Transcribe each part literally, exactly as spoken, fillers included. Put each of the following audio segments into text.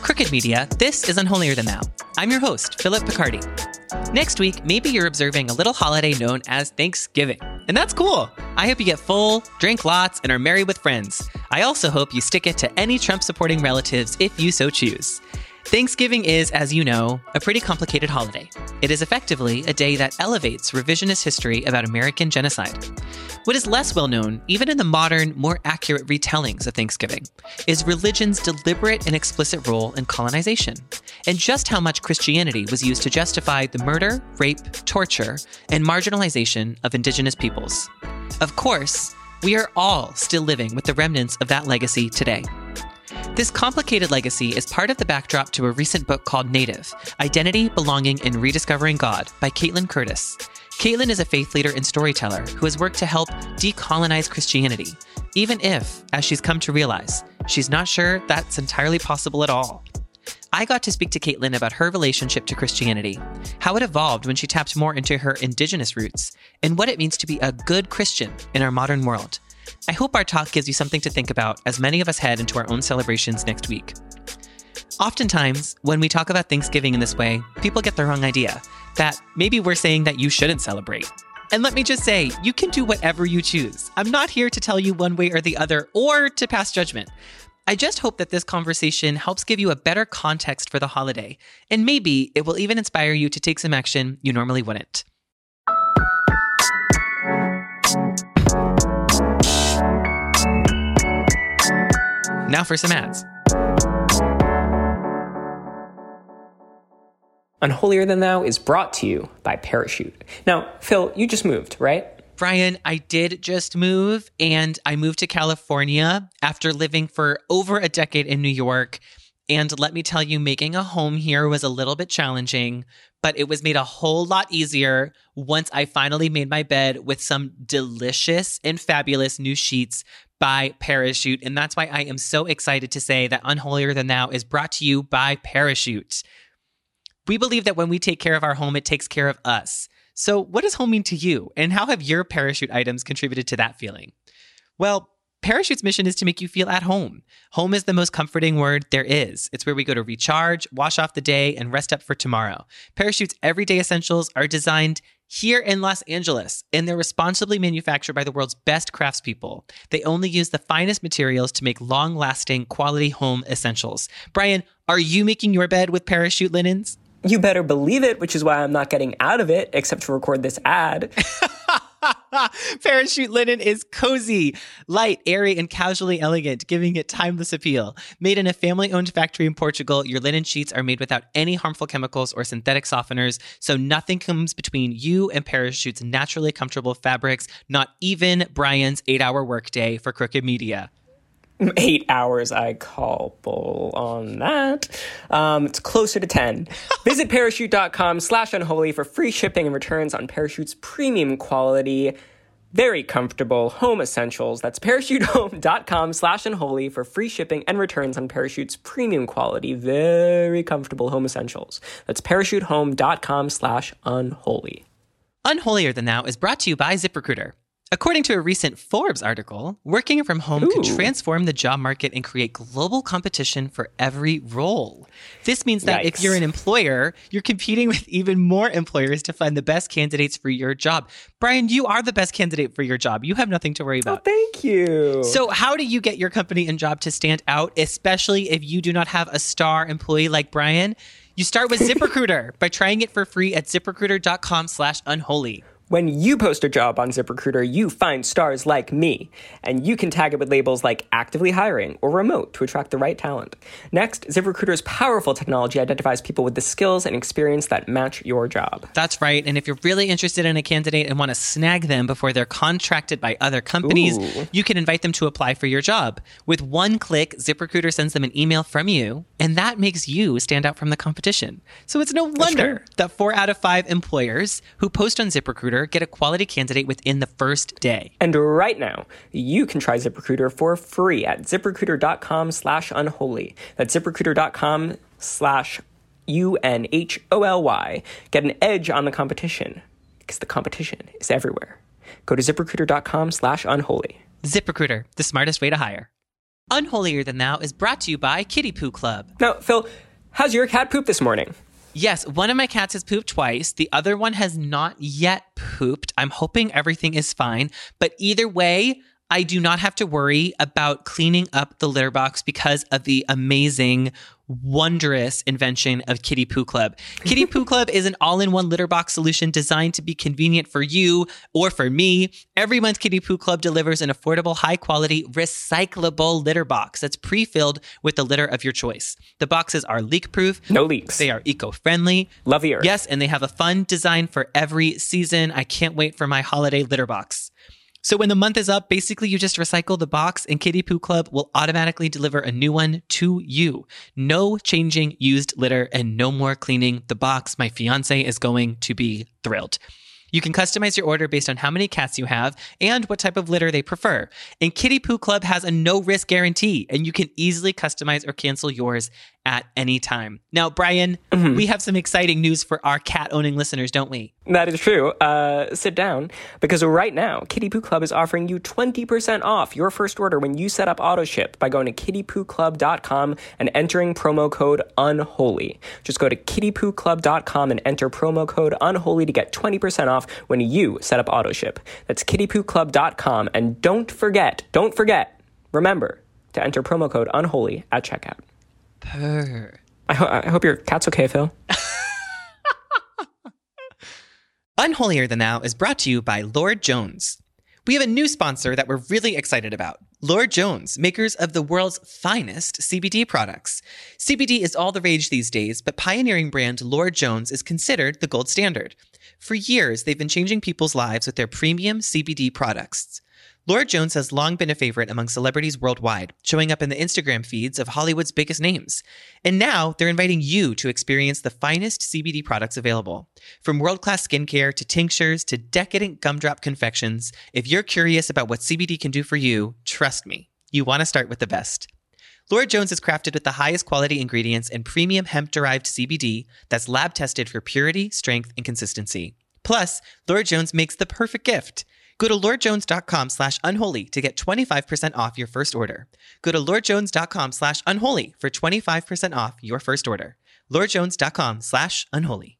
Crooked Media, this is Unholier Than Thou. I'm your host, Philip Picardi. Next week, maybe you're observing a little holiday known as Thanksgiving. And that's cool. I hope you get full, drink lots, and are merry with friends. I also hope you stick it to any Trump-supporting relatives if you so choose. Thanksgiving is, as you know, a pretty complicated holiday. It is effectively a day that elevates revisionist history about American genocide. What is less well known, even in the modern, more accurate retellings of Thanksgiving, is religion's deliberate and explicit role in colonization, and just how much Christianity was used to justify the murder, rape, torture, and marginalization of indigenous peoples. Of course, we are all still living with the remnants of that legacy today. This complicated legacy is part of the backdrop to a recent book called Native: Identity, Belonging, and Rediscovering God by Caitlin Curtis. Caitlin is a faith leader and storyteller who has worked to help decolonize Christianity, even if, as she's come to realize, she's not sure that's entirely possible at all. I got to speak to Caitlin about her relationship to Christianity, how it evolved when she tapped more into her indigenous roots, and what it means to be a good Christian in our modern world. I hope our talk gives you something to think about as many of us head into our own celebrations next week. Oftentimes, when we talk about Thanksgiving in this way, people get the wrong idea, that maybe we're saying that you shouldn't celebrate. And let me just say, you can do whatever you choose. I'm not here to tell you one way or the other, or to pass judgment. I just hope that this conversation helps give you a better context for the holiday, and maybe it will even inspire you to take some action you normally wouldn't. Now for some ads. Unholier Than Thou is brought to you by Parachute. Now, Phil, you just moved, right? Brian, I did just move, and I moved to California after living for over a decade in New York. And let me tell you, making a home here was a little bit challenging, but it was made a whole lot easier once I finally made my bed with some delicious and fabulous new sheets by Parachute. And that's why I am so excited to say that Unholier Than Thou is brought to you by Parachute. We believe that when we take care of our home, it takes care of us. So what does home mean to you? And how have your Parachute items contributed to that feeling? Well, Parachute's mission is to make you feel at home. Home is the most comforting word there is. It's where we go to recharge, wash off the day, and rest up for tomorrow. Parachute's everyday essentials are designed here in Los Angeles, and they're responsibly manufactured by the world's best craftspeople. They only use the finest materials to make long-lasting, quality home essentials. Brian, are you making your bed with Parachute linens? You better believe it, which is why I'm not getting out of it except to record this ad. Parachute linen is cozy, light, airy, and casually elegant, giving it timeless appeal. Made in a family-owned factory in Portugal, your linen sheets are made without any harmful chemicals or synthetic softeners, so nothing comes between you and Parachute's naturally comfortable fabrics, not even Brian's eight-hour workday for Crooked Media. Eight hours, I call bull on that. Um, it's closer to ten. Visit parachute.com slash unholy for free shipping and returns on Parachute's premium quality, very comfortable home essentials. That's parachute.com slash unholy for free shipping and returns on Parachute's premium quality, very comfortable home essentials. That's parachutehome.com slash unholy. Unholier Than Thou is brought to you by ZipRecruiter. According to a recent Forbes article, working from home Ooh. could transform the job market and create global competition for every role. This means that Yikes. If you're an employer, you're competing with even more employers to find the best candidates for your job. Brian, you are the best candidate for your job. You have nothing to worry about. Oh, thank you. So how do you get your company and job to stand out, especially if you do not have a star employee like Brian? You start with ZipRecruiter by trying it for free at ZipRecruiter.com slash unholy. When you post a job on ZipRecruiter, you find stars like me, and you can tag it with labels like actively hiring or remote to attract the right talent. Next, ZipRecruiter's powerful technology identifies people with the skills and experience that match your job. That's right. And if you're really interested in a candidate and want to snag them before they're contracted by other companies, Ooh. you can invite them to apply for your job. With one click, ZipRecruiter sends them an email from you, and that makes you stand out from the competition. So it's no wonder that four out of five employers who post on ZipRecruiter get a quality candidate within the first day. And right now, you can try ZipRecruiter for free at ZipRecruiter.com slash unholy. That's ZipRecruiter.com slash U N H O L Y. Get an edge on the competition, because the competition is everywhere. Go to ZipRecruiter.com slash unholy. ZipRecruiter, the smartest way to hire. Unholier Than Thou is brought to you by Kitty Poo Club. Now, Phil, how's your cat poop this morning? Yes, one of my cats has pooped twice. The other one has not yet pooped. I'm hoping everything is fine. But either way, I do not have to worry about cleaning up the litter box because of the amazing, wondrous invention of Kitty Poo Club. Kitty Poo Club is an all-in-one litter box solution designed to be convenient for you or for me. Every month, Kitty Poo Club delivers an affordable, high-quality, recyclable litter box that's pre-filled with the litter of your choice. The boxes are leak-proof. No leaks. They are eco-friendly. Love the earth. Yes, and they have a fun design for every season. I can't wait for my holiday litter box. So when the month is up, basically you just recycle the box and Kitty Poo Club will automatically deliver a new one to you. No changing used litter and no more cleaning the box. My fiance is going to be thrilled. You can customize your order based on how many cats you have and what type of litter they prefer. And Kitty Poo Club has a no-risk guarantee, and you can easily customize or cancel yours at any time. Now, Brian, mm-hmm. we have some exciting news for our cat-owning listeners, don't we? That is true. Uh, sit down, because right now, Kitty Poo Club is offering you twenty percent off your first order when you set up AutoShip by going to kitty poo club dot com and entering promo code UNHOLY. Just go to kitty poo club dot com and enter promo code UNHOLY to get twenty percent off when you set up AutoShip. That's kitty poo club dot com, and don't forget, don't forget, remember to enter promo code UNHOLY at checkout. Purr. I, ho- I hope your cat's okay, Phil. Unholier Than Thou is brought to you by Lord Jones. We have a new sponsor that we're really excited about. Lord Jones, makers of the world's finest C B D products. C B D is all the rage these days, but pioneering brand Lord Jones is considered the gold standard. For years, they've been changing people's lives with their premium C B D products. Lord Jones has long been a favorite among celebrities worldwide, showing up in the Instagram feeds of Hollywood's biggest names. And now they're inviting you to experience the finest C B D products available. From world-class skincare to tinctures to decadent gumdrop confections, if you're curious about what C B D can do for you, trust me, you want to start with the best. Lord Jones is crafted with the highest quality ingredients and premium hemp-derived C B D that's lab-tested for purity, strength, and consistency. Plus, Lord Jones makes the perfect gift. Go to lordjones.com slash unholy to get twenty-five percent off your first order. Go to lordjones.com slash unholy for twenty-five percent off your first order. lordjones.com slash unholy.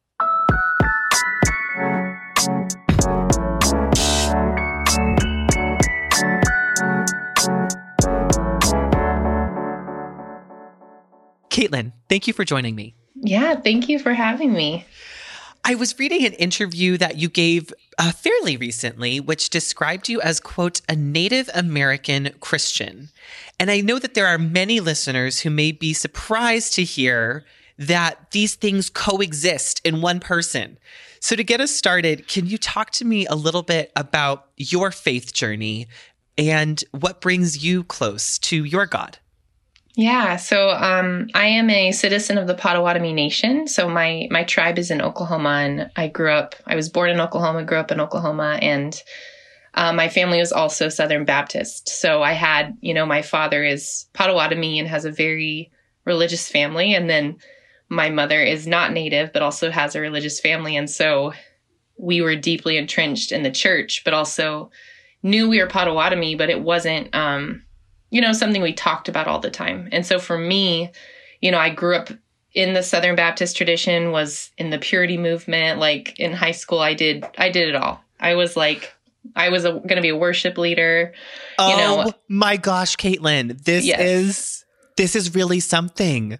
Caitlin, thank you for joining me. Yeah, thank you for having me. I was reading an interview that you gave uh, fairly recently, which described you as, quote, a Native American Christian. And I know that there are many listeners who may be surprised to hear that these things coexist in one person. So to get us started, can you talk to me a little bit about your faith journey and what brings you close to your God? Yeah, so um, I am a citizen of the Potawatomi Nation. So my my tribe is in Oklahoma, and I grew up, I was born in Oklahoma, grew up in Oklahoma, and uh, my family was also Southern Baptist. So I had, you know, my father is Potawatomi and has a very religious family. And then my mother is not Native, but also has a religious family. And so we were deeply entrenched in the church, but also knew we were Potawatomi, but it wasn't... Um, you know, something we talked about all the time. And so for me, you know, I grew up in the Southern Baptist tradition, was in the purity movement. Like in high school, I did, I did it all. I was like, I was going to be a worship leader. Oh you know. My gosh, Caitlin, this yes. is, this is really something.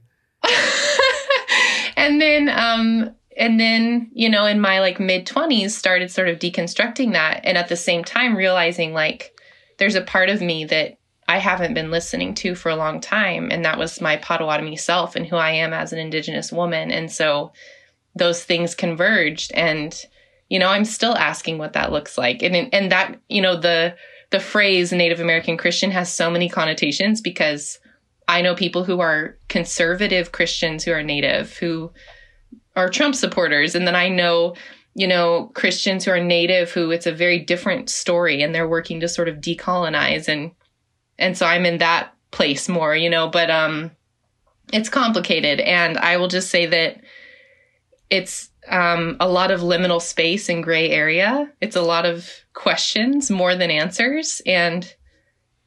and then, um, and then, you know, in my like mid twenties started sort of deconstructing that. And at the same time, realizing like there's a part of me that I haven't been listening to for a long time. And that was my Potawatomi self and who I am as an Indigenous woman. And so those things converged. And, you know, I'm still asking what that looks like. And and that, you know, the the phrase Native American Christian has so many connotations because I know people who are conservative Christians who are Native, who are Trump supporters. And then I know, you know, Christians who are Native, who it's a very different story and they're working to sort of decolonize. And And so I'm in that place more, you know, but um, it's complicated. And I will just say that it's um, a lot of liminal space and gray area. It's a lot of questions more than answers. And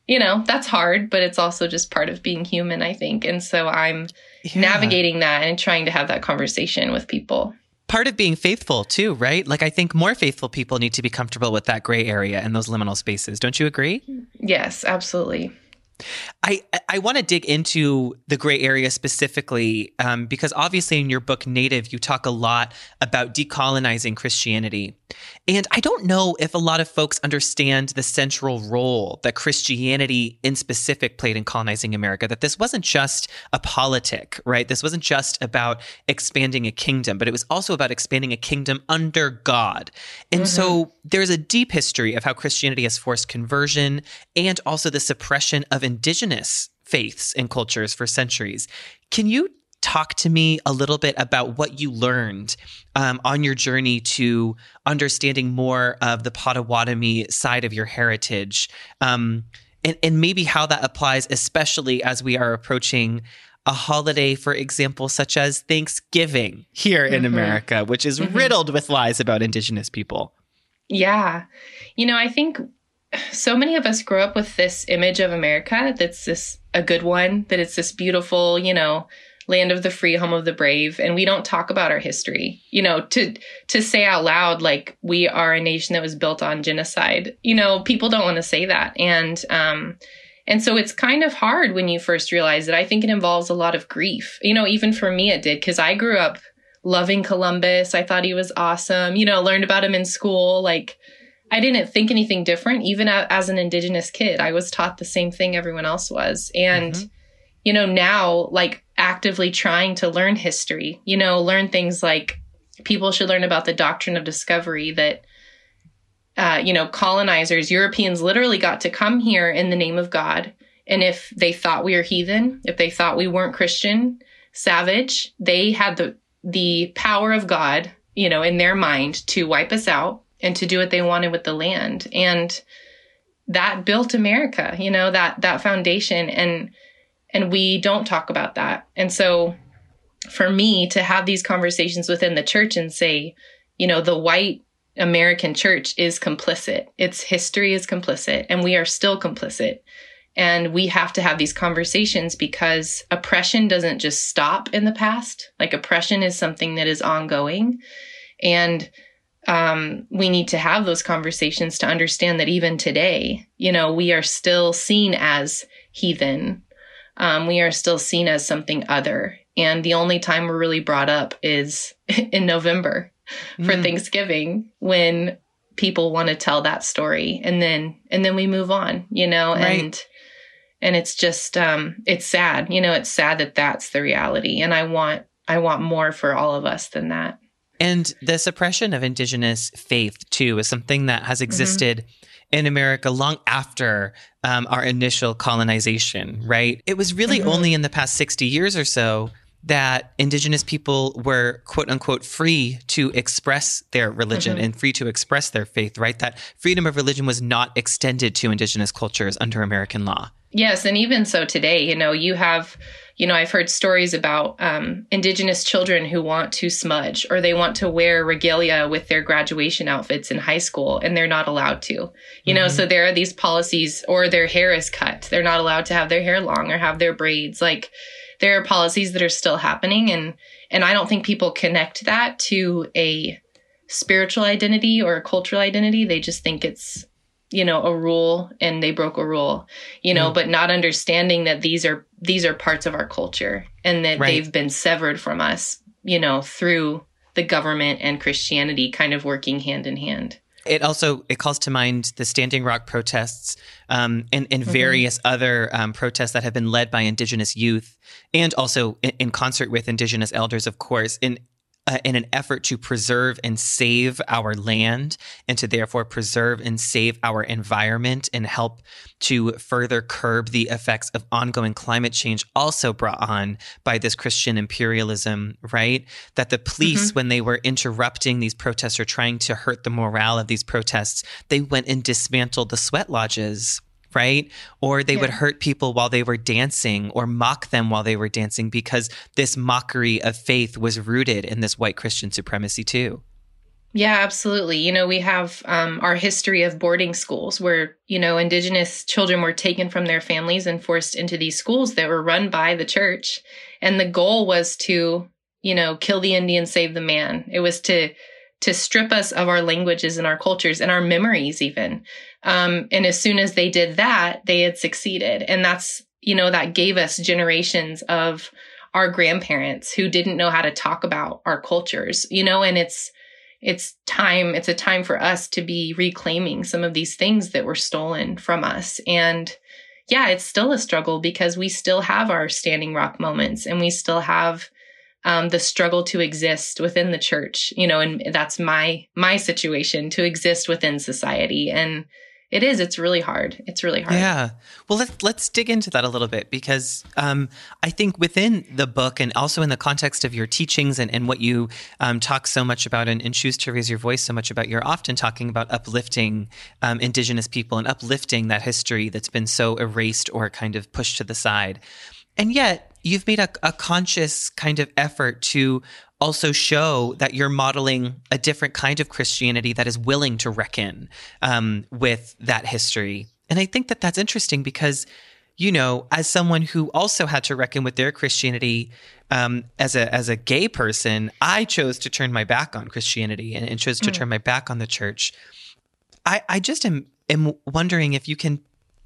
you know, that's hard, but it's also just part of being human, I think. And so I'm Yeah. navigating that and trying to have that conversation with people. Part of being faithful too, right? Like I think more faithful people need to be comfortable with that gray area and those liminal spaces. Don't you agree? Yes, absolutely. I, I want to dig into the gray area specifically um, because obviously in your book, Native, you talk a lot about decolonizing Christianity. And I don't know if a lot of folks understand the central role that Christianity in specific played in colonizing America, that this wasn't just a politic, right? This wasn't just about expanding a kingdom, but it was also about expanding a kingdom under God. And mm-hmm. so there's a deep history of how Christianity has forced conversion and also the suppression of indigenous faiths and cultures for centuries. Can you talk to me a little bit about what you learned um, on your journey to understanding more of the Potawatomi side of your heritage, um, and, and maybe how that applies, especially as we are approaching a holiday, for example, such as Thanksgiving here in mm-hmm. America, which is mm-hmm. riddled with lies about indigenous people. Yeah. You know, I think so many of us grow up with this image of America that's this a good one, that it's this beautiful, you know, land of the free, home of the brave. And we don't talk about our history, you know, to, to say out loud, like we are a nation that was built on genocide. You know, people don't want to say that. And, um, and so it's kind of hard when you first realize it. I think it involves a lot of grief, you know, even for me, it did, because I grew up loving Columbus. I thought he was awesome, you know, learned about him in school. Like I didn't think anything different, even as an Indigenous kid. I was taught the same thing everyone else was. And, mm-hmm. you know, now like actively trying to learn history, you know, learn things like people should learn about the doctrine of discovery, that, uh, you know, colonizers, Europeans literally got to come here in the name of God. And if they thought we were heathen, if they thought we weren't Christian, savage, they had the, the power of God, you know, in their mind to wipe us out and to do what they wanted with the land. And that built America, you know, that, that foundation. And, and we don't talk about that. And so for me to have these conversations within the church and say, you know, the white American church is complicit. Its history is complicit, and we are still complicit. And we have to have these conversations because oppression doesn't just stop in the past. Like oppression is something that is ongoing. And um, we need to have those conversations to understand that even today, you know, we are still seen as heathen. Um, we are still seen as something other. And the only time we're really brought up is in November for mm. Thanksgiving, when people want to tell that story. And then, and then we move on, you know, right. and, and it's just, um, it's sad, you know, it's sad that that's the reality. And I want, I want more for all of us than that. And the suppression of indigenous faith too is something that has existed mm-hmm. in America long after um, our initial colonization, right? It was really mm-hmm. only in the past sixty years or so that indigenous people were, quote unquote, free to express their religion mm-hmm. and free to express their faith, right? That freedom of religion was not extended to indigenous cultures under American law. Yes. And even so today, you know, you have, you know, I've heard stories about um, indigenous children who want to smudge, or they want to wear regalia with their graduation outfits in high school, and they're not allowed to, you mm-hmm. know, so there are these policies, or their hair is cut. They're not allowed to have their hair long or have their braids. Like there are policies that are still happening. And, and I don't think people connect that to a spiritual identity or a cultural identity. They just think it's, you know, a rule and they broke a rule, you know, mm. but not understanding that these are, these are parts of our culture, and that right. they've been severed from us, you know, through the government and Christianity kind of working hand in hand. It also, it calls to mind the Standing Rock protests um, and, and mm-hmm. various other um, protests that have been led by indigenous youth, and also in, in concert with indigenous elders, of course, in Uh, in an effort to preserve and save our land, and to therefore preserve and save our environment and help to further curb the effects of ongoing climate change, also brought on by this Christian imperialism, right? That the police, mm-hmm. when they were interrupting these protests or trying to hurt the morale of these protests, they went and dismantled the sweat lodges, right? Or they yeah. would hurt people while they were dancing, or mock them while they were dancing, because this mockery of faith was rooted in this white Christian supremacy too. Yeah, absolutely. You know, we have um, our history of boarding schools where, you know, Indigenous children were taken from their families and forced into these schools that were run by the church. And the goal was to, you know, kill the Indian, save the man. It was to to strip us of our languages and our cultures and our memories even. Um, and as soon as they did that, they had succeeded. And that's, you know, that gave us generations of our grandparents who didn't know how to talk about our cultures, you know, and it's, it's time, it's a time for us to be reclaiming some of these things that were stolen from us. And yeah, it's still a struggle because we still have our Standing Rock moments and we still have um, the struggle to exist within the church, you know, and that's my, my situation, to exist within society. And it is, it's really hard. It's really hard. Yeah. Well, let's, let's dig into that a little bit because um, I think within the book and also in the context of your teachings and, and what you um, talk so much about and, and choose to raise your voice so much about, you're often talking about uplifting um, Indigenous people and uplifting that history that's been so erased or kind of pushed to the side. And yet you've made a, a conscious kind of effort to also show that you're modeling a different kind of Christianity that is willing to reckon um, with that history. And I think that that's interesting because, you know, as someone who also had to reckon with their Christianity um, as a as a gay person, I chose to turn my back on Christianity and, and chose to mm. turn my back on the church. I, I just am, am wondering if you can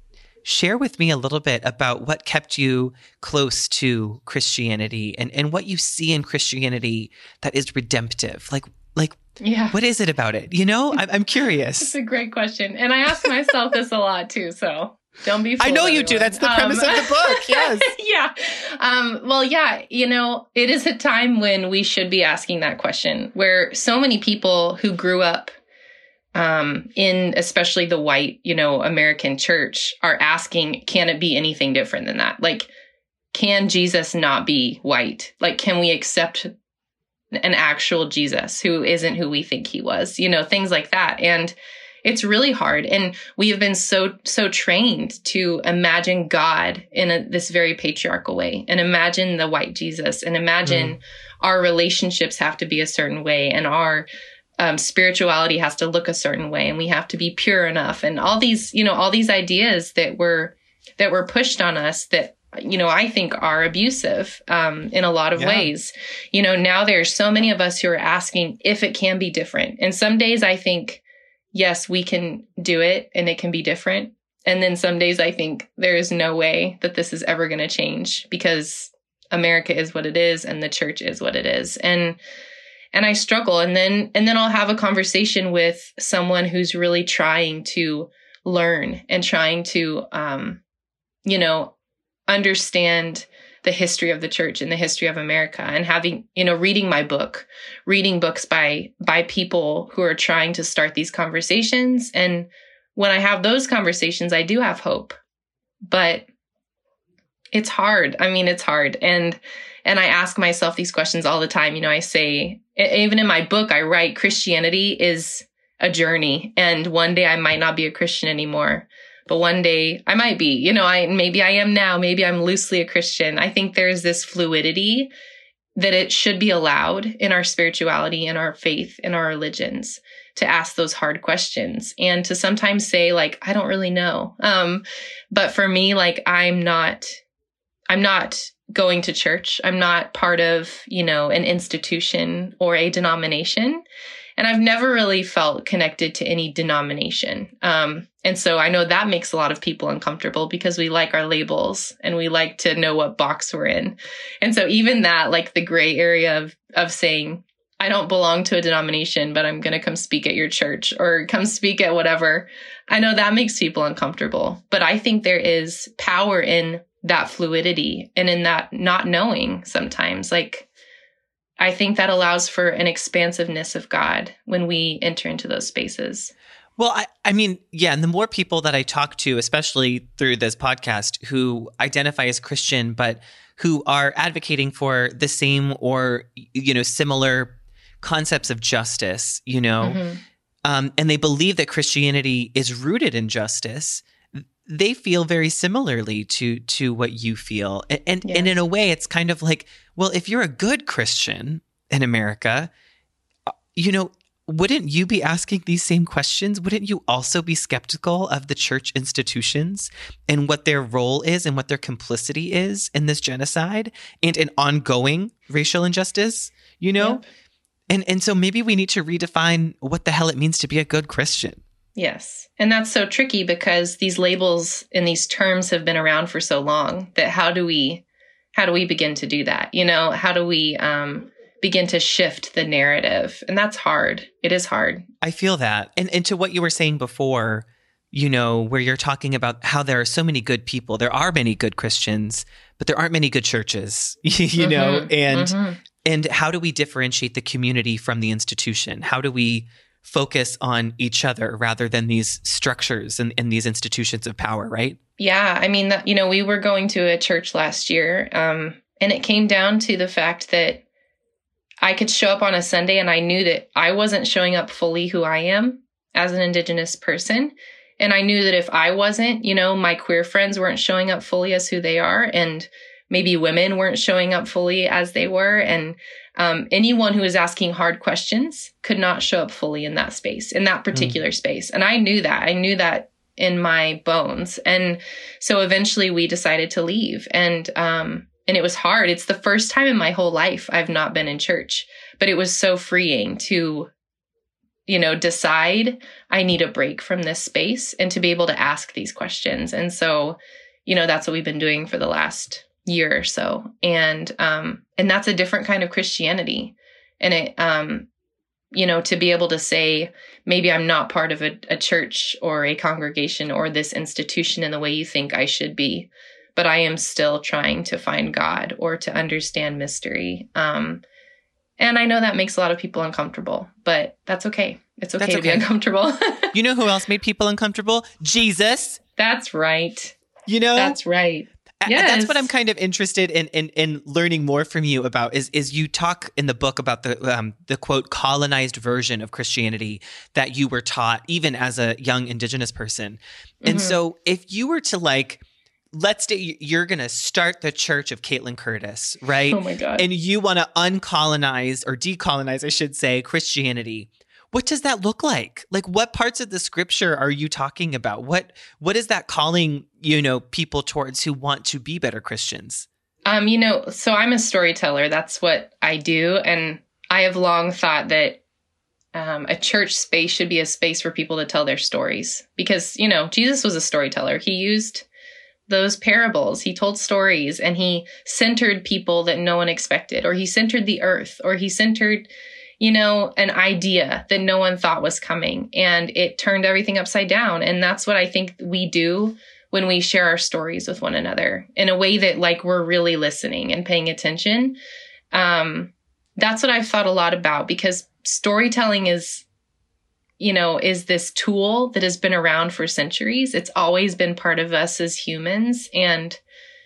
share with me a little bit about what kept you close to Christianity and, and what you see in Christianity that is redemptive. Like, like, yeah. What is it about it? You know, I'm, I'm curious. It's a great question. And I ask myself this a lot too. So don't be fooled, I know you everyone. do. That's the premise um, of the book. Yes. yeah. Um, well, yeah, you know, it is a time when we should be asking that question, where so many people who grew up Um, in especially the white, you know, American church are asking, can it be anything different than that? Like, can Jesus not be white? Like, can we accept an actual Jesus who isn't who we think he was? You know, things like that. And it's really hard. And we have been so, so trained to imagine God in a, this very patriarchal way and imagine the white Jesus and imagine mm. our relationships have to be a certain way and our Um, spirituality has to look a certain way and we have to be pure enough. And all these, you know, all these ideas that were, that were pushed on us that, you know, I think are abusive um, in a lot of yeah. ways. You know, now there's so many of us who are asking if it can be different. And some days I think, yes, we can do it and it can be different. And then some days I think there is no way that this is ever going to change because America is what it is and the church is what it is. And And I struggle. And then, and then I'll have a conversation with someone who's really trying to learn and trying to, um, you know, understand the history of the church and the history of America and having, you know, reading my book, reading books by, by people who are trying to start these conversations. And when I have those conversations, I do have hope, but it's hard. I mean, it's hard. And, and I ask myself these questions all the time. You know, I say, even in my book, I write Christianity is a journey. And one day I might not be a Christian anymore, but one day I might be, you know, I, maybe I am now, maybe I'm loosely a Christian. I think there's this fluidity that it should be allowed in our spirituality, in our faith, in our religions to ask those hard questions and to sometimes say like, I don't really know. Um, but for me, like, I'm not, I'm not going to church. I'm not part of, you know, an institution or a denomination. And I've never really felt connected to any denomination. Um, and so I know that makes a lot of people uncomfortable because we like our labels and we like to know what box we're in. And so even that, like the gray area of, of saying, I don't belong to a denomination, but I'm going to come speak at your church or come speak at whatever. I know that makes people uncomfortable, but I think there is power in that fluidity and in that not knowing sometimes. Like, I think that allows for an expansiveness of God when we enter into those spaces. Well, I, I mean, yeah, and the more people that I talk to, especially through this podcast, who identify as Christian, but who are advocating for the same or, you know, similar concepts of justice, you know, mm-hmm. um, and they believe that Christianity is rooted in justice, they feel very similarly to to what you feel. And and, yeah. and in a way, it's kind of like, well, if you're a good Christian in America, you know, wouldn't you be asking these same questions? Wouldn't you also be skeptical of the church institutions and what their role is and what their complicity is in this genocide and in ongoing racial injustice, you know? Yep. And and so maybe we need to redefine what the hell it means to be a good Christian. Yes. And that's so tricky because these labels and these terms have been around for so long that how do we how do we begin to do that? You know, how do we um, begin to shift the narrative? And that's hard. It is hard. I feel that. And and to what you were saying before, you know, where you're talking about how there are so many good people. There are many good Christians, but there aren't many good churches, you mm-hmm. know, and mm-hmm. and how do we differentiate the community from the institution? How do we focus on each other rather than these structures and, and these institutions of power, right? Yeah. I mean, you know, we were going to a church last year, um, and it came down to the fact that I could show up on a Sunday and I knew that I wasn't showing up fully who I am as an Indigenous person. And I knew that if I wasn't, you know, my queer friends weren't showing up fully as who they are, and maybe women weren't showing up fully as they were. And um, anyone who was asking hard questions could not show up fully in that space, in that particular mm. space. And I knew that. I knew that in my bones. And so eventually we decided to leave. And um, and it was hard. It's the first time in my whole life I've not been in church. But it was so freeing to, you know, decide I need a break from this space and to be able to ask these questions. And so, you know, that's what we've been doing for the last year or so. And, um, and that's a different kind of Christianity. And it, um, you know, to be able to say, maybe I'm not part of a, a church or a congregation or this institution in the way you think I should be, but I am still trying to find God or to understand mystery. Um, and I know that makes a lot of people uncomfortable, but that's okay. It's okay, that's to okay. be uncomfortable. You know who else made people uncomfortable? Jesus. That's right. You know? That's right. Yes. That's what I'm kind of interested in, in in learning more from you about is is you talk in the book about the um, the quote colonized version of Christianity that you were taught even as a young Indigenous person. Mm-hmm. And so if you were to like, let's say you're going to start the church of Caitlin Curtis, right? Oh my God. And you want to uncolonize or decolonize, I should say, Christianity. What does that look like? Like, what parts of the scripture are you talking about? What What is that calling, you know, people towards who want to be better Christians? Um, you know, so I'm a storyteller. That's what I do. And I have long thought that um, a church space should be a space for people to tell their stories. Because, you know, Jesus was a storyteller. He used those parables. He told stories and he centered people that no one expected, or he centered the earth, or he centered, you know, an idea that no one thought was coming, and it turned everything upside down. And that's what I think we do when we share our stories with one another in a way that like we're really listening and paying attention. Um, that's what I've thought a lot about, because storytelling is, you know, is this tool that has been around for centuries. It's always been part of us as humans. And,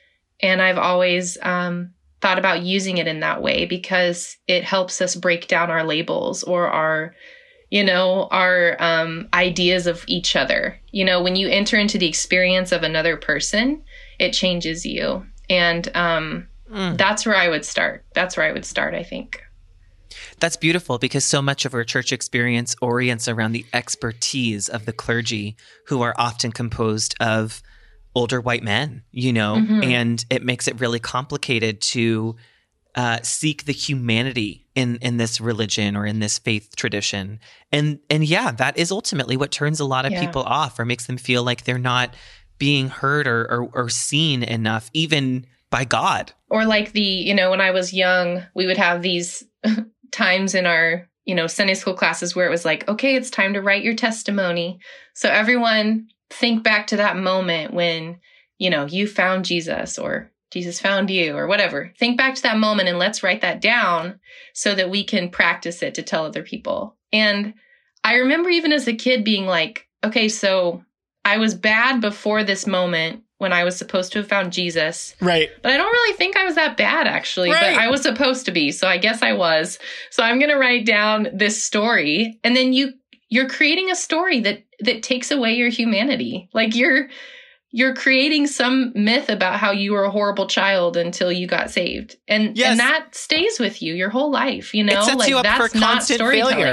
and I've always, um, thought about using it in that way because it helps us break down our labels or our, you know, our um, ideas of each other. You know, when you enter into the experience of another person, it changes you. And um, mm. that's where I would start. That's where I would start, I think. That's beautiful, because so much of our church experience orients around the expertise of the clergy, who are often composed of older white men, you know, mm-hmm. and it makes it really complicated to uh, seek the humanity in, in this religion or in this faith tradition. And, and yeah, that is ultimately what turns a lot of yeah. people off or makes them feel like they're not being heard or, or, or seen enough, even by God. Or like the, you know, when I was young, we would have these times in our, you know, Sunday school classes where it was like, okay, it's time to write your testimony. So everyone think back to that moment when, you know, you found Jesus or Jesus found you or whatever. Think back to that moment and let's write that down so that we can practice it to tell other people. And I remember even as a kid being like, okay, so I was bad before this moment when I was supposed to have found Jesus. Right. But I don't really think I was that bad, actually. Right. But I was supposed to be. So I guess I was. So I'm going to write down this story. And then you, you're creating a story that, that takes away your humanity. Like you're, you're creating some myth about how you were a horrible child until you got saved. And, yes. and that stays with you your whole life, you know? It sets like you up that's for not constant storytelling. failure.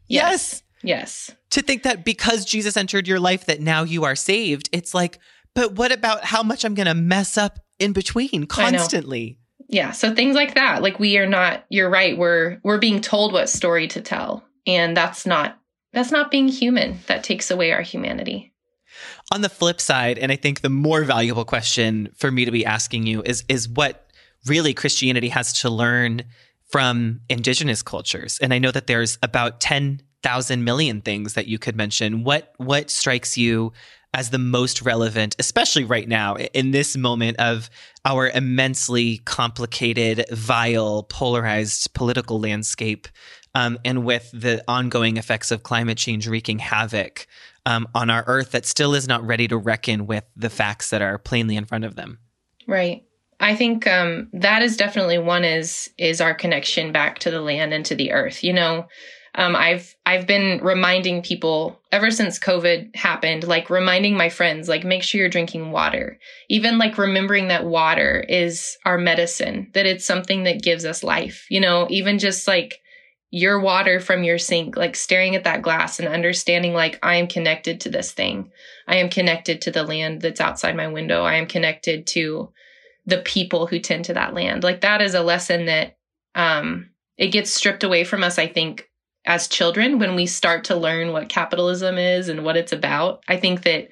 Yes. Yes. To think that because Jesus entered your life that now you are saved, it's like, but what about how much I'm going to mess up in between constantly? Yeah. So things like that, like we are not, you're right. We're, we're being told what story to tell. And that's not, that's not being human. That takes away our humanity. On the flip side, and I think the more valuable question for me to be asking you is, is what really Christianity has to learn from indigenous cultures. And I know that there's about ten thousand million things that you could mention. What, what strikes you as the most relevant, especially right now in this moment of our immensely complicated, vile, polarized political landscape, um, and with the ongoing effects of climate change wreaking havoc um, on our earth that still is not ready to reckon with the facts that are plainly in front of them? Right. I think um, that is definitely one is is our connection back to the land and to the earth. You know, Um, I've I've been reminding people ever since COVID happened, like reminding my friends, like make sure you're drinking water. Even like remembering that water is our medicine, that it's something that gives us life. You know, even just like your water from your sink, like staring at that glass and understanding like I am connected to this thing. I am connected to the land that's outside my window. I am connected to the people who tend to that land. Like that is a lesson that um, it gets stripped away from us, I think, as children, when we start to learn what capitalism is and what it's about. I think that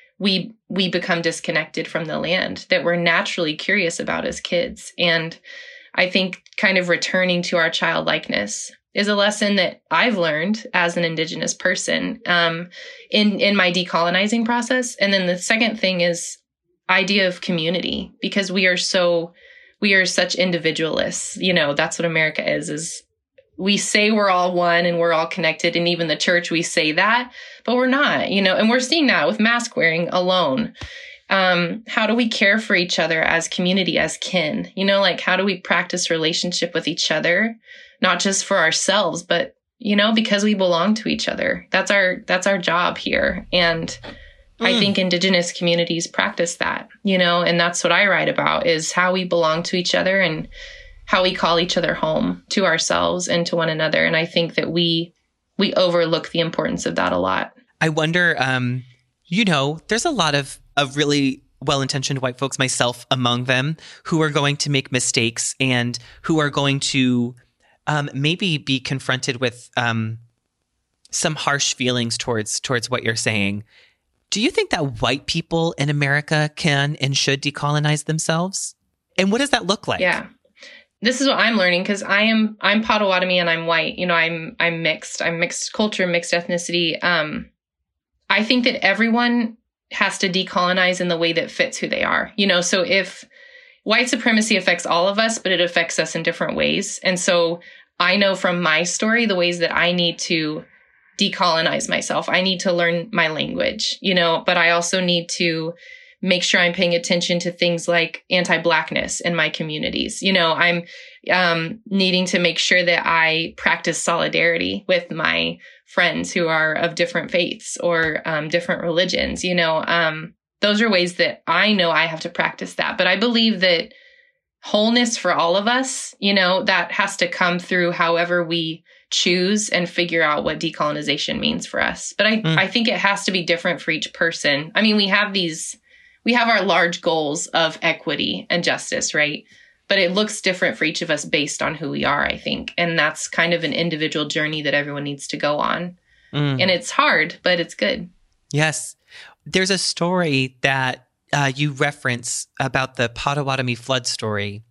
we we become disconnected from the land that we're naturally curious about as kids. And I think kind of returning to our childlikeness is a lesson that I've learned as an Indigenous person um, in, in my decolonizing process. And then the second thing is idea of community, because we are so, we are such individualists. You know, that's what America is, is we say we're all one and we're all connected. And even the church, we say that, but we're not, you know, and we're seeing that with mask wearing alone. Um, how do we care for each other as community, as kin? You know, like how do we practice relationship with each other, not just for ourselves, but, you know, because we belong to each other. That's our, that's our job here. And mm. I think Indigenous communities practice that, you know, and that's what I write about is how we belong to each other and how we call each other home, to ourselves and to one another. And I think that we we overlook the importance of that a lot. I wonder, um, you know, there's a lot of, of really well-intentioned white folks, myself among them, who are going to make mistakes and who are going to um, maybe be confronted with um, some harsh feelings towards towards what you're saying. Do you think that white people in America can and should decolonize themselves? And what does that look like? Yeah. This is what I'm learning because I am I'm Potawatomi and I'm white. You know, I'm I'm mixed. I'm mixed culture, mixed ethnicity. Um, I think that everyone has to decolonize in the way that fits who they are. You know, so if white supremacy affects all of us, but it affects us in different ways. And so I know from my story the ways that I need to decolonize myself. I need to learn my language, you know, but I also need to make sure I'm paying attention to things like anti-Blackness in my communities. You know, I'm um, needing to make sure that I practice solidarity with my friends who are of different faiths or um, different religions. You know, um, those are ways that I know I have to practice that. But I believe that wholeness for all of us, you know, that has to come through however we choose and figure out what decolonization means for us. But I, mm. I think it has to be different for each person. I mean, we have these We have our large goals of equity and justice, right? But it looks different for each of us based on who we are, I think. And that's kind of an individual journey that everyone needs to go on. Mm. And it's hard, but it's good. Yes. There's a story that uh, you reference about the Potawatomi flood story.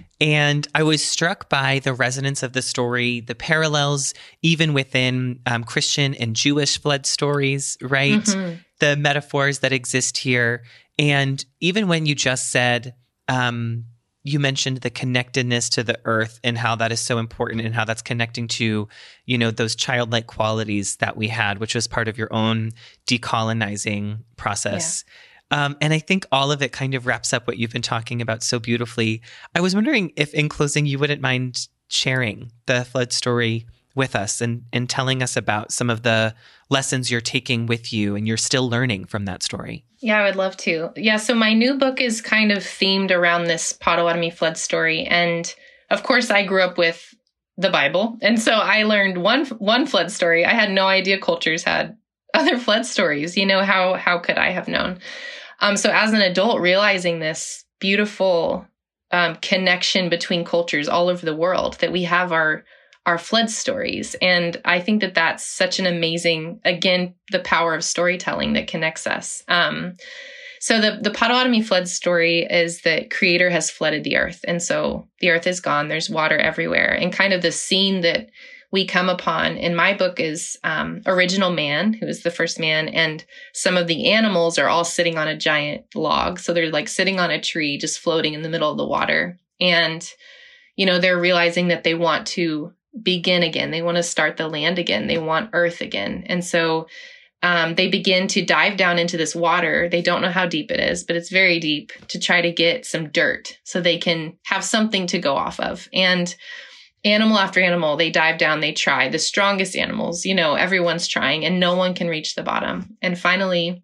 And I was struck by the resonance of the story, the parallels, even within um, Christian and Jewish flood stories, right? Mm-hmm. The metaphors that exist here. And even when you just said, um, you mentioned the connectedness to the earth and how that is so important and how that's connecting to, you know, those childlike qualities that we had, which was part of your own decolonizing process. Yeah. Um, and I think all of it kind of wraps up what you've been talking about so beautifully. I was wondering if in closing, you wouldn't mind sharing the flood story with us and, and telling us about some of the lessons you're taking with you and you're still learning from that story. Yeah, I would love to. Yeah, so my new book is kind of themed around this Potawatomi flood story. And of course, I grew up with the Bible. And so I learned one one flood story. I had no idea cultures had other flood stories. You know, how how could I have known? Um, so as an adult, realizing this beautiful um, connection between cultures all over the world, that we have our our flood stories. And I think that that's such an amazing, again, the power of storytelling that connects us. Um, so the, the Potawatomi flood story is that Creator has flooded the earth. And so the earth is gone. There's water everywhere. And kind of the scene that we come upon in my book is um, original man, who is the first man. And some of the animals are all sitting on a giant log. So they're like sitting on a tree, just floating in the middle of the water. And, you know, they're realizing that they want to begin again. They want to start the land again. They want earth again. And so um, they begin to dive down into this water. They don't know how deep it is, but it's very deep, to try to get some dirt so they can have something to go off of. And animal after animal, they dive down, they try. The strongest animals, you know, everyone's trying, and no one can reach the bottom. And finally,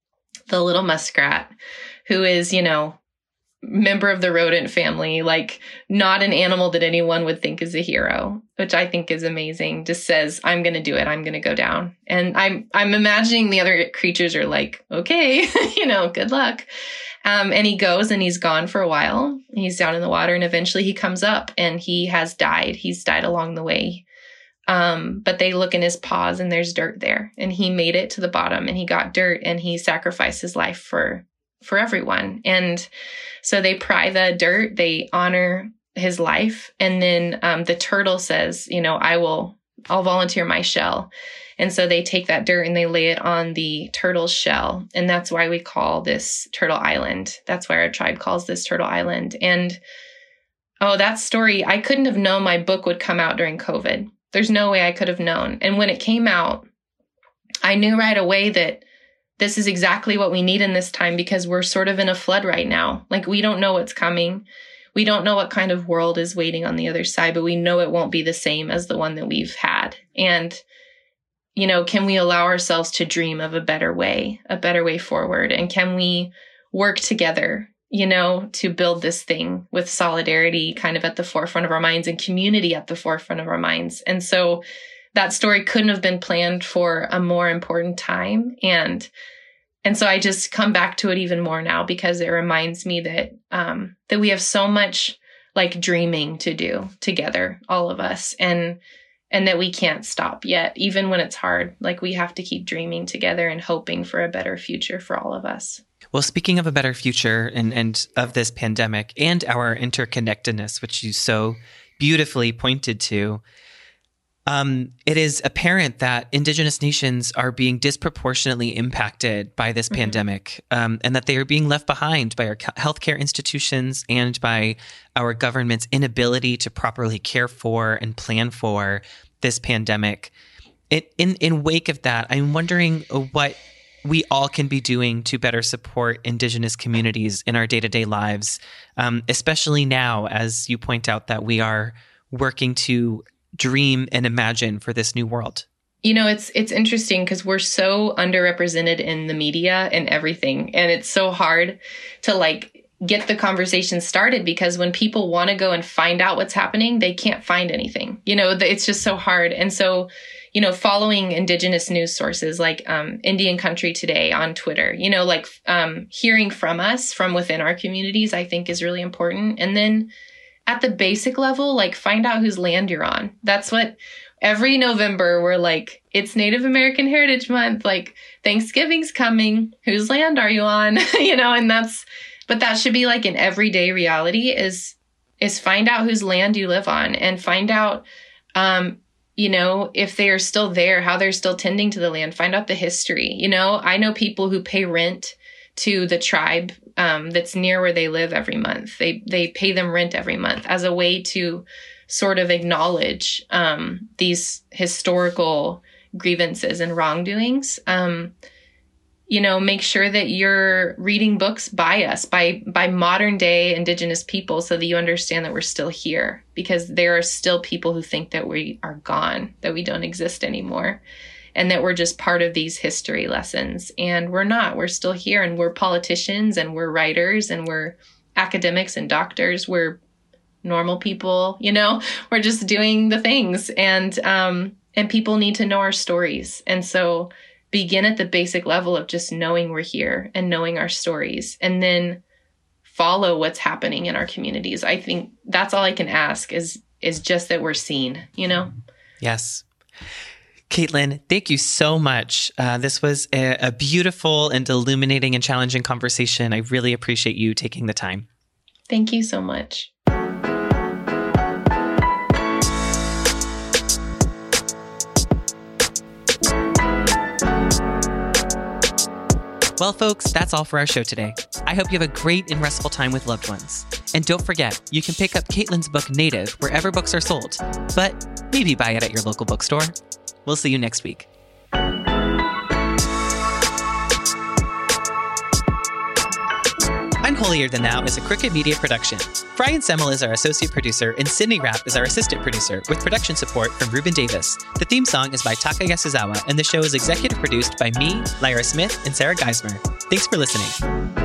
the little muskrat, who is, you know, member of the rodent family, like not an animal that anyone would think is a hero, which I think is amazing, just says, I'm going to do it. I'm going to go down. And I'm, I'm imagining the other creatures are like, okay, you know, good luck. Um, and he goes, and he's gone for a while. He's down in the water, and eventually he comes up, and he has died. He's died along the way. Um, but they look in his paws, and there's dirt there, and he made it to the bottom, and he got dirt, and he sacrificed his life for, for everyone. And so they pry the dirt, they honor his life. And then um, the turtle says, you know, I will, I'll volunteer my shell. And so they take that dirt and they lay it on the turtle's shell. And that's why we call this Turtle Island. That's why our tribe calls this Turtle Island. And oh, that story, I couldn't have known my book would come out during COVID. There's no way I could have known. And when it came out, I knew right away that this is exactly what we need in this time, because we're sort of in a flood right now. Like, we don't know what's coming. We don't know what kind of world is waiting on the other side, but we know it won't be the same as the one that we've had. And, you know, can we allow ourselves to dream of a better way, a better way forward? And can we work together, you know, to build this thing with solidarity kind of at the forefront of our minds, and community at the forefront of our minds? And so that story couldn't have been planned for a more important time. And And so I just come back to it even more now, because it reminds me that um, that we have so much like dreaming to do together, all of us, and and that we can't stop yet, even when it's hard. Like, we have to keep dreaming together and hoping for a better future for all of us. Well, speaking of a better future and, and of this pandemic and our interconnectedness, which you so beautifully pointed to, Um, it is apparent that Indigenous nations are being disproportionately impacted by this mm-hmm. pandemic, um, and that they are being left behind by our healthcare institutions and by our government's inability to properly care for and plan for this pandemic. It, in, in wake of that, I'm wondering what we all can be doing to better support Indigenous communities in our day-to-day lives, um, especially now, as you point out, that we are working to dream and imagine for this new world. You know, it's it's interesting because we're so underrepresented in the media and everything. And it's so hard to like get the conversation started, because when people want to go and find out what's happening, they can't find anything. You know, it's just so hard. And so, you know, following Indigenous news sources like um, Indian Country Today on Twitter, you know, like um, hearing from us from within our communities, I think is really important. And then at the basic level, like, find out whose land you're on. That's what every November we're like, it's Native American Heritage Month, like Thanksgiving's coming. Whose land are you on? You know, and that's, but that should be like an everyday reality is, is find out whose land you live on, and find out, um, you know, if they are still there, how they're still tending to the land, find out the history. You know, I know people who pay rent to the tribe um, that's near where they live every month. They they pay them rent every month as a way to sort of acknowledge um, these historical grievances and wrongdoings. Um, you know, make sure that you're reading books by us, by by modern day Indigenous people, so that you understand that we're still here, because there are still people who think that we are gone, that we don't exist anymore, and that we're just part of these history lessons. And we're not. We're still here, and we're politicians, and we're writers, and we're academics and doctors. We're normal people, you know, we're just doing the things. And, um, and people need to know our stories. And so begin at the basic level of just knowing we're here and knowing our stories, and then follow what's happening in our communities. I think that's all I can ask is, is just that we're seen, you know? Yes. Caitlin, thank you so much. Uh, this was a, a beautiful and illuminating and challenging conversation. I really appreciate you taking the time. Thank you so much. Well, folks, that's all for our show today. I hope you have a great and restful time with loved ones. And don't forget, you can pick up Caitlin's book, Native, wherever books are sold, but maybe buy it at your local bookstore. We'll see you next week. Unholier Than Thou is a Crooked Media production. Brian Semmel is our associate producer, and Sydney Rapp is our assistant producer, with production support from Ruben Davis. The theme song is by Taka Yasuzawa, and the show is executive produced by me, Lyra Smith, and Sarah Geismer. Thanks for listening.